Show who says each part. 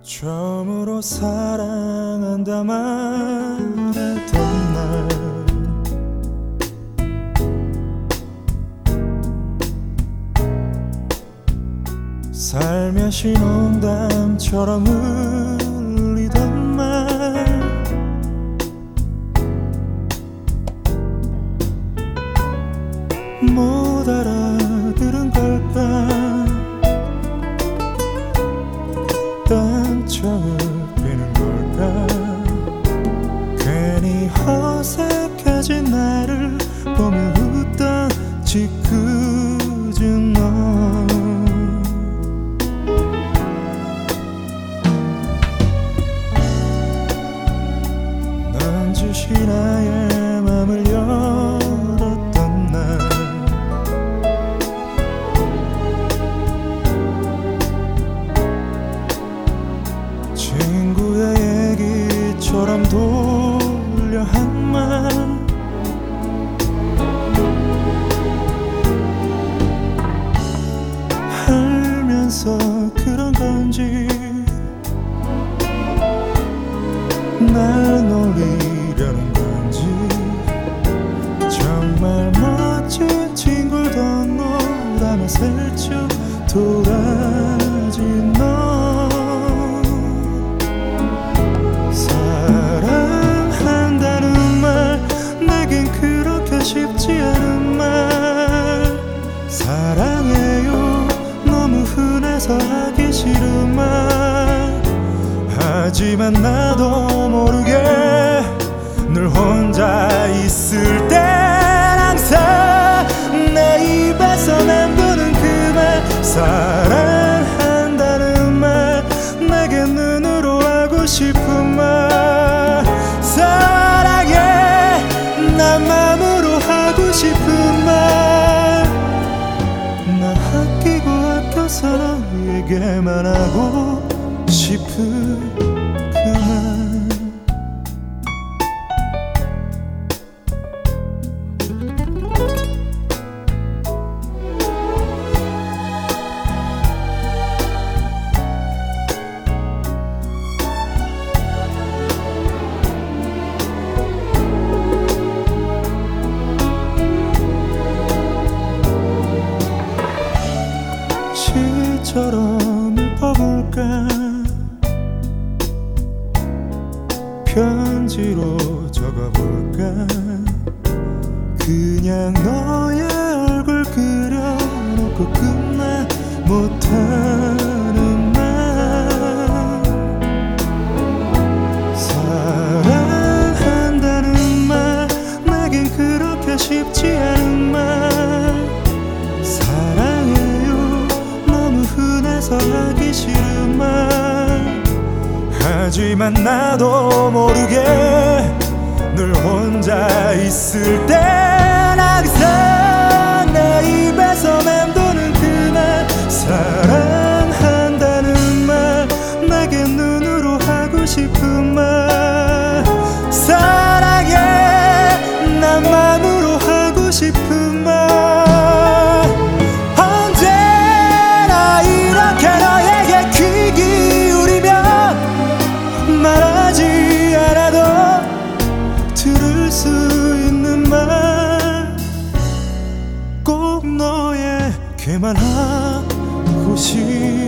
Speaker 1: 처음으로 사랑한다 말했던 날 살며시 농담처럼 흘리던 말 못 알아들은 걸까 딴척이는 걸까 괜히 어색해진 나를 보며 웃던 짓궂은 너 넌지시 나의 맘을 열었던 날 친구의 얘기처럼 돌려 한 말 알면서 그런 건지 날 놀리려는 건지 정말 멋진 친구를 덧놓으라며 슬쩍 돌아진 너 사랑한다는 말 내겐 그렇게 쉽지 않은 말 사랑해요 너무 흔해서 하기 싫은 말 하지만 나도 모르게 늘 혼자 있을 땐 항상 내 입에서 맴도는 그 말 사랑한다는 말 내게 눈으로 하고 싶은 말 사랑해 난 맘으로 하고 싶은 말 나 아끼고 아껴서 너에게만 하고 싶은 그만 시처럼 읊어볼까 편지로 적어볼까 그냥 너의 얼굴 그려놓고 끝나 못하는 말 사랑한다는 말 내겐 그렇게 쉽지 않은 말 사랑해요 너무 흔해서 하기 싫은 말 하지만 나도 모르게 늘 혼자 있을 땐 항상 내 입에서 맴도는 그 말 사랑한다는 말 내게 눈으로 하고 싶은 말 사랑해 난 맘으로 하고 싶은 말 언제나 이렇게 너에게 귀 기울이며 말하지 않아도 들을 수 있는 말 꼭 너에게만 하고 싶은